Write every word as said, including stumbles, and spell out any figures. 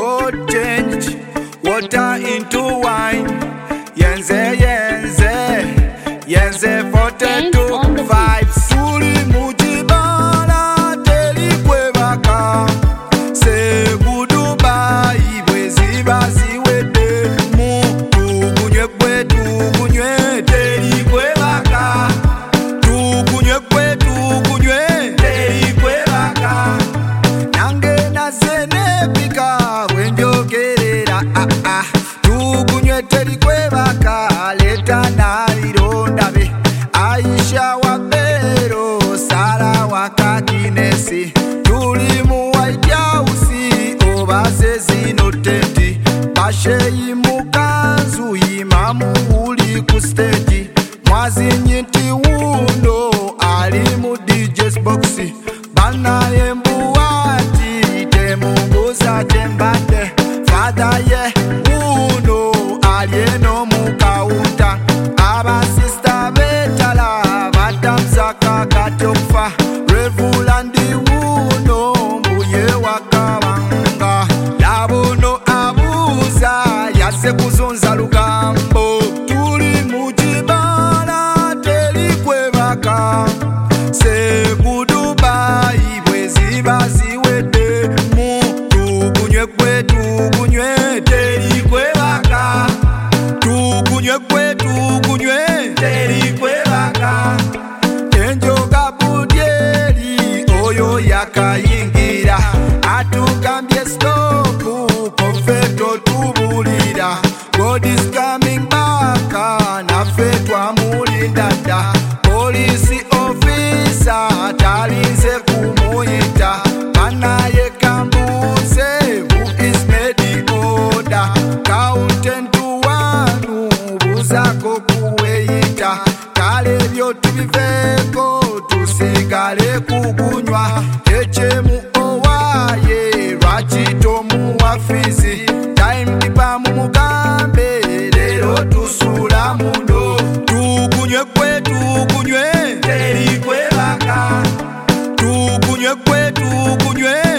God changed water into wine. Yenze, yenze, yenze forty-two vibes. Tuli mujibala teli kwebaka. Se buduba ibwe ziba ziwede. Mu tukunywe kwe tukunywe teli kwebaka. Tukunywe kwe tukunywe teli kwebaka. Nange nazene pika wenjogerera ah ah. Tukunywe teli kwebaka leta na ironda be. Aisha wa Bero, Sara wa Kakinesi. Tuli mu White House, obase zino tenti. Basheyi mukanzu, imamu uli ku stage. Mwazi nyinti wuno, ali mu D J's boxi. Bana yembuati, temunguza tembate. Father ye, wuno, alieno mukauta. Aba sister betala, batamsaka katofa. Revulandi wuno, mbuye wakabanga. Labuno abuza, yase kuzunza lugambo. Tuli mujibala, teli kwebaka. Se buduba, ibwe ziba ziwede. Mu tukunywe kwe tukunywe, teli kwebaka. Tukunywe kwe tukunywe teli kwebaka. Enjoga budyeri oyo yakayingira. Atugambye stop konfeto tubulira. God is coming back naffe twamulinda dda. Police officer talinze kumuyita. Banaye kambuze who is made the order. Count to one buzako kuweyita. Kale byo tubiveko tusigale kugunywa. Echemu owaye lwakito mu wafizi. Time kipa mu mugambe lero tusula muno. Tukunywe kwe tukunywe teli kwebaka. Tukunywe kwe tukunywe